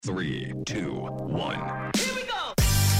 Three, two, one. Here we go!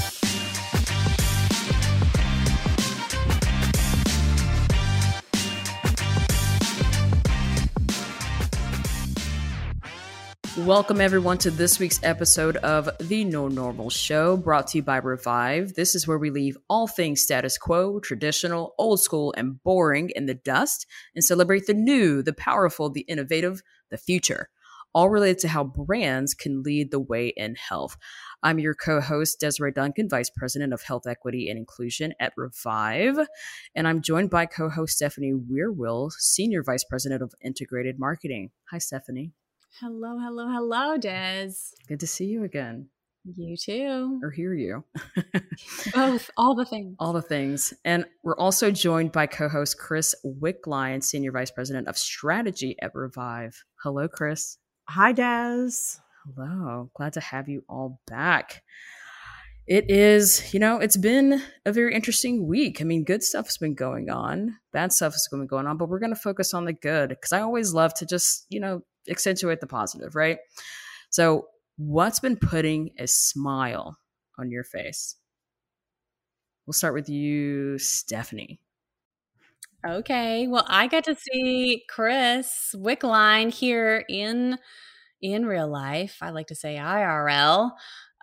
Welcome everyone to this week's episode of The No Normal Show, brought to you by Revive. This is where we leave all things status quo, traditional, old school, and boring in the dust and celebrate the new, the powerful, the innovative, the future, all related to how brands can lead the way in health. I'm your co-host, Desiree Duncan, Vice President of Health Equity and Inclusion at Revive. And I'm joined by co-host Stephanie Weirwill, Senior Vice President of Integrated Marketing. Hi, Stephanie. Hello, Des. Good to see you again. You too. Or hear you. Both, all the things. All the things. And we're also joined by co-host Chris Wickline, Senior Vice President of Strategy at Revive. Hello, Chris. Hi, Des. Hello. Glad to have you all back. It is, it's been a very interesting week. I mean, good stuff's been going on. Bad stuff has been going on, but we're going to focus on the good because I always love to just, accentuate the positive, right? So what's been putting a smile on your face? We'll start with you, Stephanie. Okay. Well, I got to see Chris Wickline here in real life. I like to say IRL.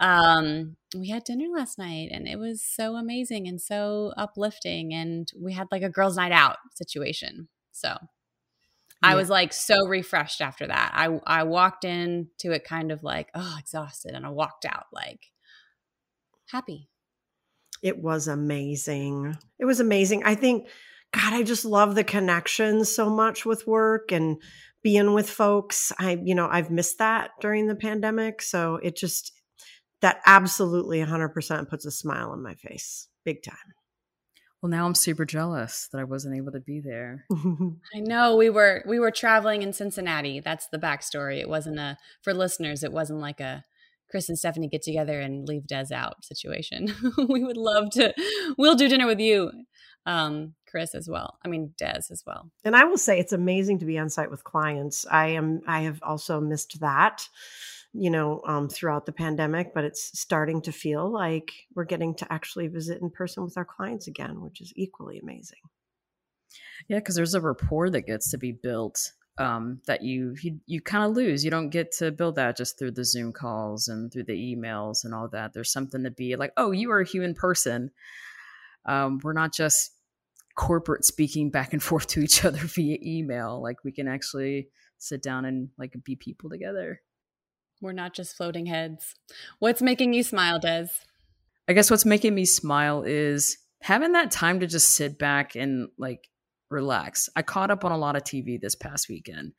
We had dinner last night and it was so amazing and so uplifting. And we had like a girls' night out situation. So I was like so refreshed after that. I walked into it kind of like, exhausted. And I walked out like happy. It was amazing. It was amazing. I think, God, I just love the connections so much with work and being with folks. I've missed that during the pandemic. So that absolutely 100% puts a smile on my face. Big time. Well, now I'm super jealous that I wasn't able to be there. I know we were traveling in Cincinnati. That's the backstory. It wasn't for listeners, it wasn't like a Chris and Stephanie get together and leave Des out situation. We would love to. We'll do dinner with you, Chris, as well. I mean, Des as well. And I will say it's amazing to be on site with clients. I have also missed that, throughout the pandemic, but it's starting to feel like we're getting to actually visit in person with our clients again, which is equally amazing. Yeah, because there's a rapport that gets to be built that you kind of lose. You don't get to build that just through the Zoom calls and through the emails and all that. There's something to be like, oh, you are a human person. We're not just corporate speaking back and forth to each other via email. Like we can actually sit down and like be people together. We're not just floating heads. What's making you smile, Des? I guess what's making me smile is having that time to just sit back and like relax. I caught up on a lot of TV this past weekend.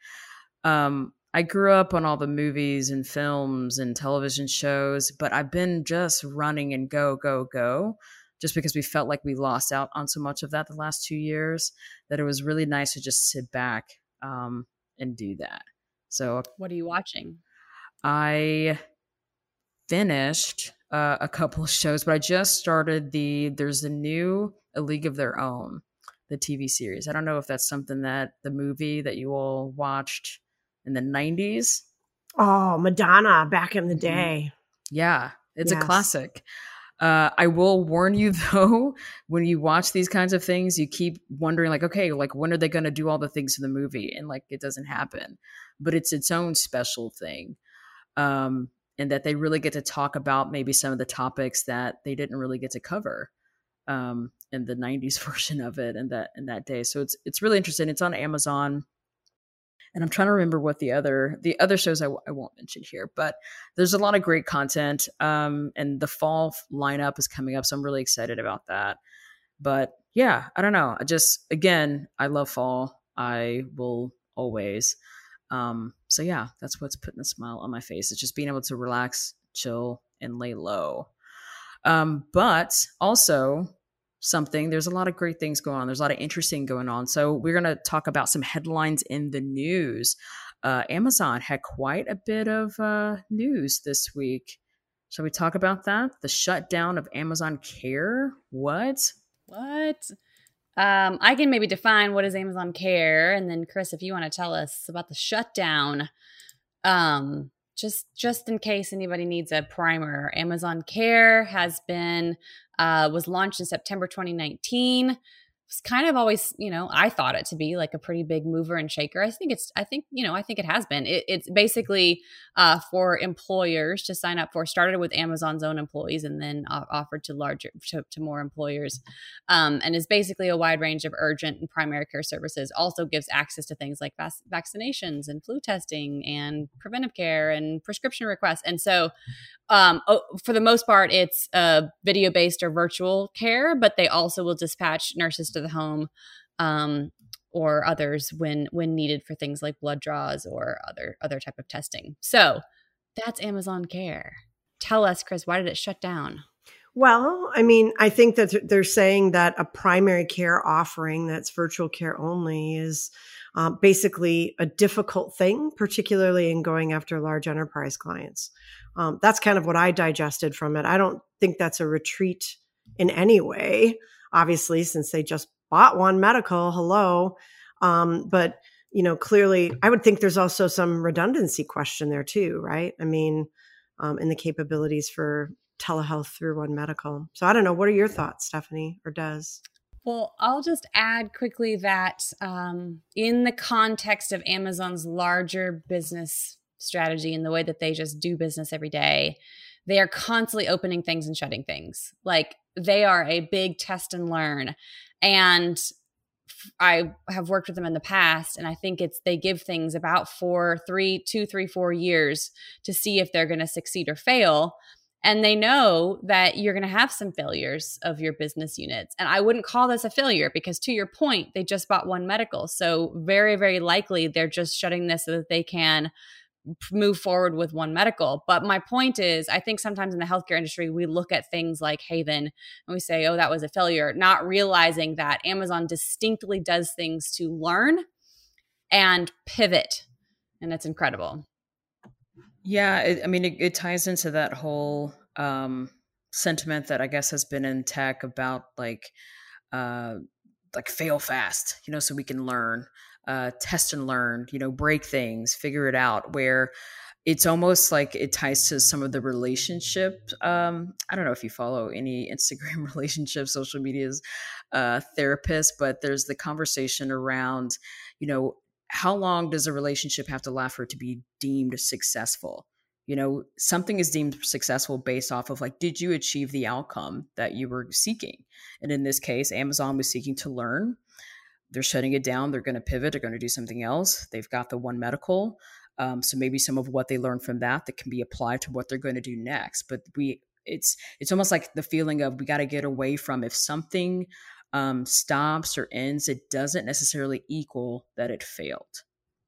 I grew up on all the movies and films and television shows, but I've been just running and go, go, go, just because we felt like we lost out on so much of that the last 2 years, that it was really nice to just sit back and do that. So what are you watching? I finished a couple of shows, but I just started there's a new A League of Their Own, the TV series. I don't know if that's something that the movie that you all watched in the 90s. Oh, Madonna back in the day. Yeah, it's a classic. I will warn you though, when you watch these kinds of things, you keep wondering like, okay, like when are they going to do all the things in the movie? And like, it doesn't happen, but it's its own special thing. And that they really get to talk about maybe some of the topics that they didn't really get to cover in the 90s version of it and that day. So it's really interesting. It's on Amazon. And I'm trying to remember what the other shows I won't mention here, but there's a lot of great content. And the fall lineup is coming up, so I'm really excited about that. But yeah, I don't know. I love fall. I will always. So yeah, that's what's putting a smile on my face. It's just being able to relax, chill, and lay low. But also there's a lot of great things going on. There's a lot of interesting going on. So we're going to talk about some headlines in the news. Amazon had quite a bit of news this week. Shall we talk about that? The shutdown of Amazon Care? What? I can maybe define what is Amazon Care. And then Chris, if you want to tell us about the shutdown, just in case anybody needs a primer, Amazon Care was launched in September 2019. It's kind of always, I thought it to be like a pretty big mover and shaker. I think it has been. It's basically for employers to sign up for. Started with Amazon's own employees and then offered to more employers, and is basically a wide range of urgent and primary care services. Also gives access to things like vaccinations and flu testing and preventive care and prescription requests. And so, for the most part, it's video-based or virtual care, but they also will dispatch nurses to the home or others when needed for things like blood draws or other type of testing. So that's Amazon Care. Tell us, Chris, why did it shut down? Well, I mean, I think that they're saying that a primary care offering that's virtual care only is basically a difficult thing, particularly in going after large enterprise clients. That's kind of what I digested from it. I don't think that's a retreat in any way, obviously, since they just bought One Medical. Hello. But, clearly, I would think there's also some redundancy question there too, right? I mean, in the capabilities for telehealth through One Medical. So I don't know. What are your thoughts, Stephanie or Des? Well, I'll just add quickly that in the context of Amazon's larger business strategy and the way that they just do business every day, they are constantly opening things and shutting things. Like they are a big test and learn. And I have worked with them in the past, and I think they give things about 4 years to see if they're going to succeed or fail. And they know that you're going to have some failures of your business units. And I wouldn't call this a failure because, to your point, they just bought One Medical. So very, very likely they're just shutting this so that they can move forward with One Medical. But my point is, I think sometimes in the healthcare industry, we look at things like Haven and we say, oh, that was a failure, not realizing that Amazon distinctly does things to learn and pivot. And it's incredible. Yeah, it ties into that whole sentiment that I guess has been in tech about like fail fast, so we can learn, test and learn, break things, figure it out, where it's almost like it ties to some of the relationship. I don't know if you follow any Instagram relationship, social medias, therapists, but there's the conversation around, how long does a relationship have to last for it to be deemed successful? Something is deemed successful based off of did you achieve the outcome that you were seeking? And in this case, Amazon was seeking to learn. They're shutting it down. They're going to pivot. They're going to do something else. They've got the One Medical. So maybe some of what they learned from that can be applied to what they're going to do next. But it's almost like the feeling of we got to get away from, if something stops or ends, it doesn't necessarily equal that it failed.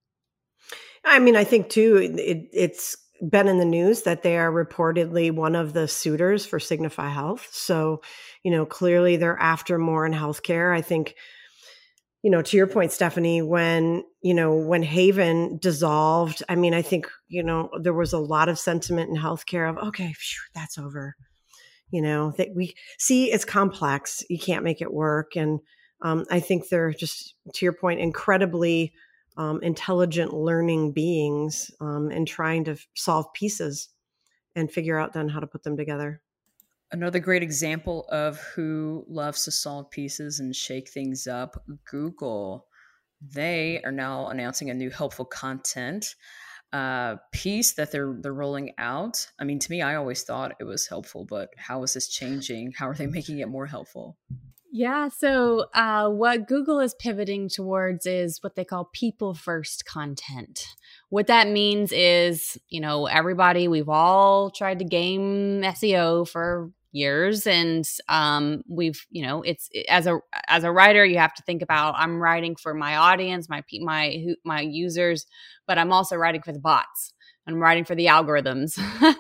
I mean, I think too, it's been in the news that they are reportedly one of the suitors for Signify Health. So, clearly they're after more in healthcare. I think, to your point, Stephanie, when Haven dissolved, I think, there was a lot of sentiment in healthcare of, okay, that's over. That we see it's complex. You can't make it work. And I think they're just, to your point, incredibly intelligent learning beings and trying to solve pieces and figure out then how to put them together. Another great example of who loves to solve pieces and shake things up, Google. They are now announcing a new helpful content piece that they're rolling out. To me, I always thought it was helpful, but how is this changing? How are they making it more helpful? Yeah. So what Google is pivoting towards is what they call people first content. What that means is, everybody, we've all tried to game SEO for years. And we've, it's as a writer, you have to think about, I'm writing for my audience, my users, but I'm also writing for the bots. I'm writing for the algorithms.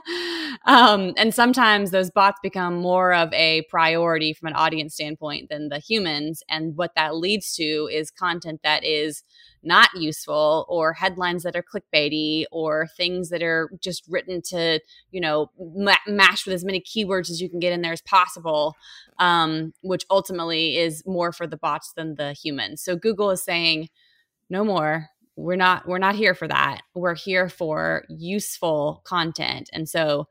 And sometimes those bots become more of a priority from an audience standpoint than the humans. And what that leads to is content that is not useful, or headlines that are clickbaity, or things that are just written to, match with as many keywords as you can get in there as possible, which ultimately is more for the bots than the humans. So Google is saying, no more. we're not here for that. We're here for useful content. And so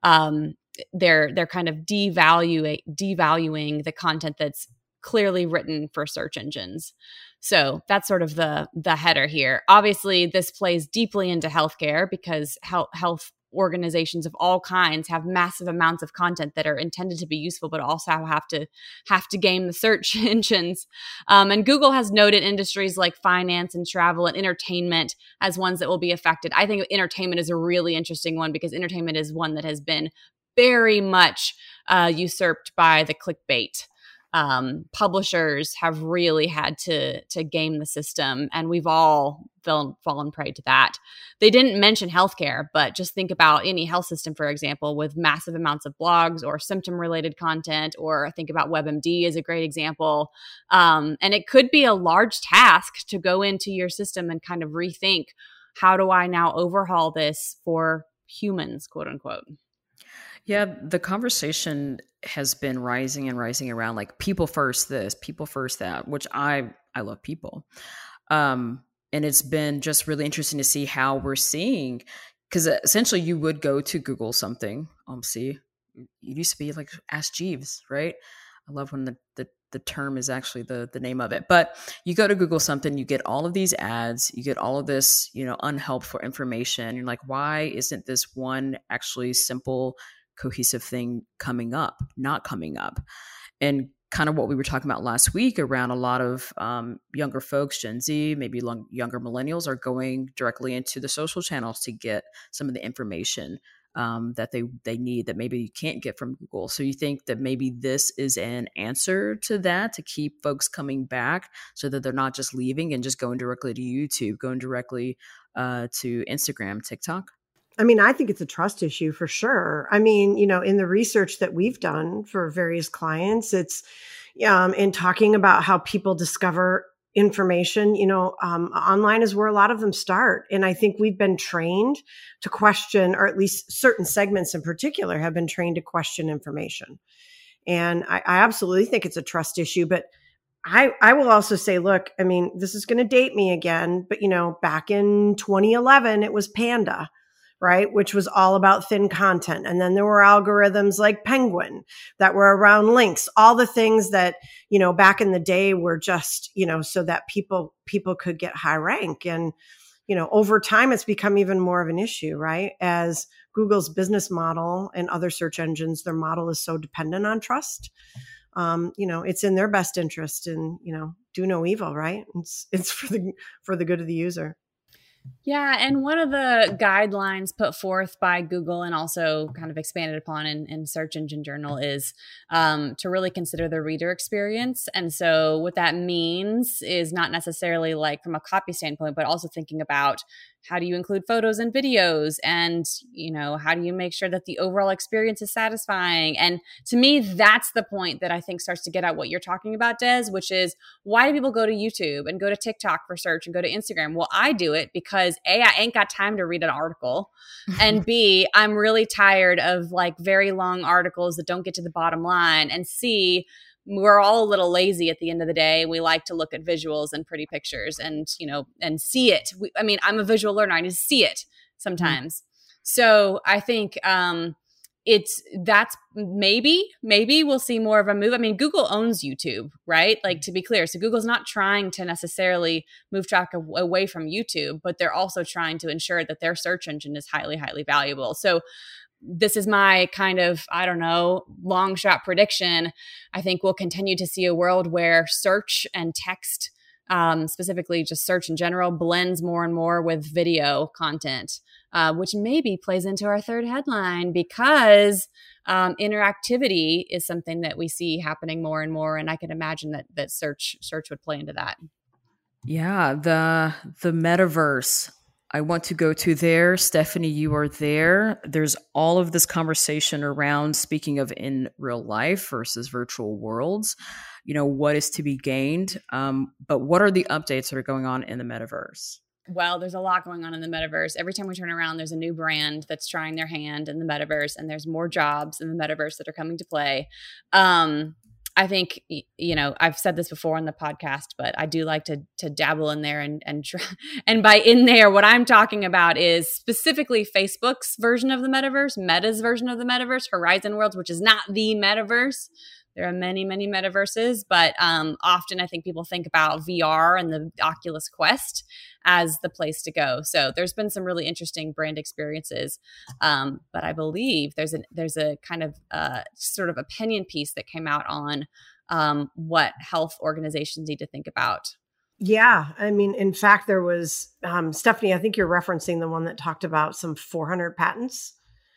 they're kind of devaluing the content that's clearly written for search engines. So that's sort of the header here. Obviously, this plays deeply into healthcare because health organizations of all kinds have massive amounts of content that are intended to be useful, but also have to game the search engines. And Google has noted industries like finance and travel and entertainment as ones that will be affected. I think entertainment is a really interesting one because entertainment is one that has been very much usurped by the clickbait. Publishers have really had to game the system, and we've all fallen prey to that. They didn't mention healthcare, but just think about any health system, for example, with massive amounts of blogs or symptom-related content, or think about WebMD as a great example. And it could be a large task to go into your system and kind of rethink, how do I now overhaul this for humans, quote unquote? Yeah, the conversation has been rising and rising around like people first this, people first that, which I love people. And it's been just really interesting to see how we're seeing, because essentially you would go to Google something. See, it used to be like Ask Jeeves, right? I love when the term is actually the name of it. But you go to Google something, you get all of these ads, you get all of this, unhelpful information. You're like, why isn't this one actually simple, cohesive thing not coming up? And kind of what we were talking about last week around a lot of younger folks, Gen Z, maybe younger millennials, are going directly into the social channels to get some of the information that they need that maybe you can't get from Google. So you think that maybe this is an answer to that, to keep folks coming back so that they're not just leaving and just going directly to YouTube, going directly to Instagram, TikTok? I mean, I think it's a trust issue for sure. I mean, in the research that we've done for various clients, it's in talking about how people discover information, online is where a lot of them start. And I think we've been trained to question, or at least certain segments in particular have been trained to question information. And I absolutely think it's a trust issue. But I will also say, look, I mean, this is going to date me again, but back in 2011, it was Panda, right? Which was all about thin content. And then there were algorithms like Penguin that were around links, all the things that, back in the day were just, so that people could get high rank. And, over time, it's become even more of an issue, right? As Google's business model and other search engines, their model is so dependent on trust. It's in their best interest and, do no evil, right? It's for the good of the user. Yeah. And one of the guidelines put forth by Google and also kind of expanded upon in Search Engine Journal is to really consider the reader experience. And so what that means is not necessarily like from a copy standpoint, but also thinking about how do you include photos and videos, and, how do you make sure that the overall experience is satisfying? And to me, that's the point that I think starts to get at what you're talking about, Des, which is, why do people go to YouTube and go to TikTok for search and go to Instagram? Well, I do it because A, I ain't got time to read an article. And B, I'm really tired of like very long articles that don't get to the bottom line. And C, we're all a little lazy at the end of the day. We like to look at visuals and pretty pictures and, and see it. I'm a visual learner. I need to see it sometimes. Mm-hmm. So I think that's maybe we'll see more of a move. I mean, Google owns YouTube, right? Like, to be clear. So Google's not trying to necessarily move traffic away from YouTube, but they're also trying to ensure that their search engine is highly, highly valuable. So this is my kind of, long shot prediction. I think we'll continue to see a world where search and text, specifically just search in general, blends more and more with video content, which maybe plays into our third headline, because interactivity is something that we see happening more and more. And I can imagine that search would play into that. Yeah, the metaverse. I want to go to there. Stephanie, you are there. There's all of this conversation around, speaking of in real life versus virtual worlds, what is to be gained. But what are the updates that are going on in the metaverse? Well, there's a lot going on in the metaverse. Every time we turn around, there's a new brand that's trying their hand in the metaverse, and there's more jobs in the metaverse that are coming to play. I think, you know, I've said this before on the podcast, but I do like to dabble in there and try. And by in there, what I'm talking about is specifically Facebook's version of the metaverse, Meta's version of the metaverse, Horizon Worlds, which is not the metaverse. There are many, many metaverses, but often I think people think about VR and the Oculus Quest as the place to go. So there's been some really interesting brand experiences, but I believe there's a kind of sort of opinion piece that came out on what health organizations need to think about. Yeah, I mean, in fact, there was Stephanie. I think you're referencing the one that talked about some 400 patents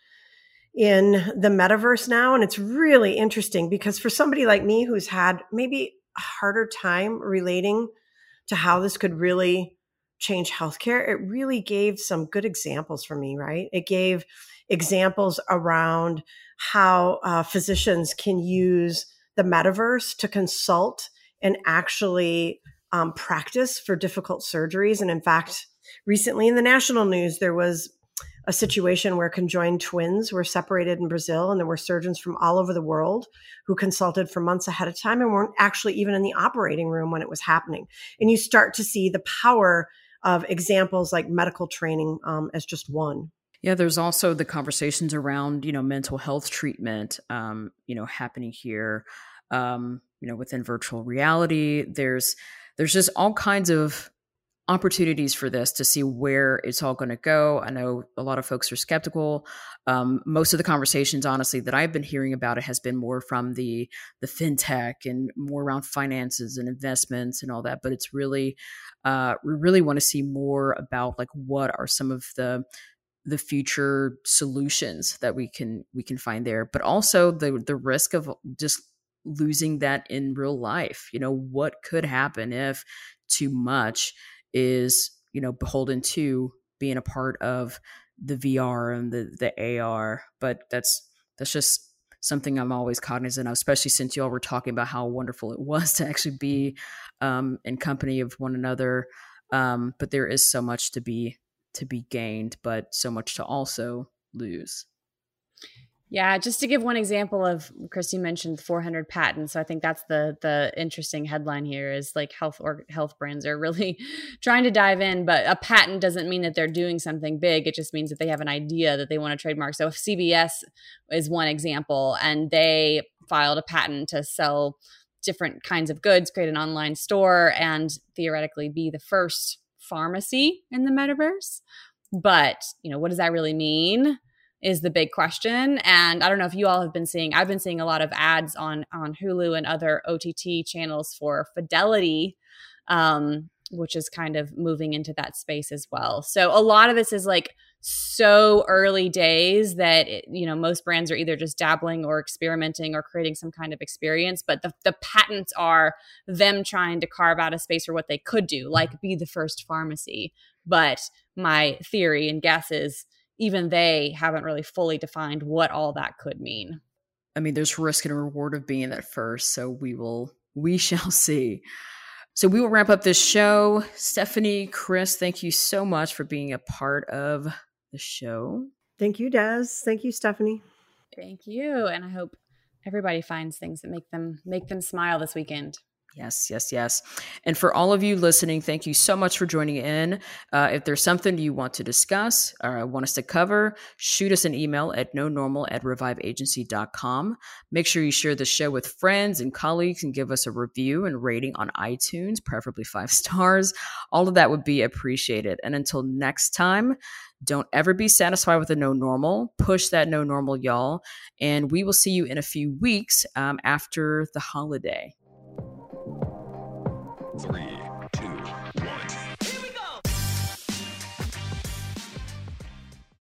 in the metaverse now. And it's really interesting because for somebody like me who's had maybe a harder time relating to how this could really change healthcare, it really gave some good examples for me, right? It gave examples around how physicians can use the metaverse to consult and actually practice for difficult surgeries. And in fact, recently in the national news, there was a situation where conjoined twins were separated in Brazil, and there were surgeons from all over the world who consulted for months ahead of time and weren't actually even in the operating room when it was happening. And you start to see the power of examples like medical training as just one. Yeah, there's also the conversations around, you know, mental health treatment, you know, happening here, you know, within virtual reality. There's just all kinds of opportunities for this to see where it's all going to go. I know a lot of folks are skeptical. Most of the conversations, honestly, that I've been hearing about it has been more from the fintech and more around finances and investments and all that. But it's really, we really want to see more about like what are some of the future solutions that we can find there, but also the risk of just losing that in real life. You know, what could happen if too much is, you know, beholden to being a part of the VR and the AR. But that's just something I'm always cognizant of, especially since y'all were talking about how wonderful it was to actually be in company of one another. But there is so much to be gained, but so much to also lose. Yeah, just to give one example of, Christy mentioned 400 patents. So I think that's the interesting headline here is like health brands are really trying to dive in, but a patent doesn't mean that they're doing something big. It just means that they have an idea that they want to trademark. So if CVS is one example, and they filed a patent to sell different kinds of goods, create an online store, and theoretically be the first pharmacy in the metaverse. But, you know, what does that really mean is the big question. And I don't know if you all have been seeing, I've been seeing a lot of ads on Hulu and other OTT channels for Fidelity, which is kind of moving into that space as well. So a lot of this is like so early days that, you know, most brands are either just dabbling or experimenting or creating some kind of experience. But the patents are them trying to carve out a space for what they could do, like be the first pharmacy. But my theory and guess is even they haven't really fully defined what all that could mean. I mean, there's risk and reward of being at first. So we shall see. So we will wrap up this show. Stephanie, Chris, thank you so much for being a part of the show. Thank you, Des. Thank you, Stephanie. Thank you. And I hope everybody finds things that make them smile this weekend. Yes, yes, yes. And for all of you listening, thank you so much for joining in. If there's something you want to discuss or want us to cover, shoot us an email at nonormal@reviveagency.com. Make sure you share the show with friends and colleagues and give us a review and rating on iTunes, preferably 5 stars. All of that would be appreciated. And until next time, don't ever be satisfied with a no normal. Push that no normal, y'all. And we will see you in a few weeks after the holiday. 3,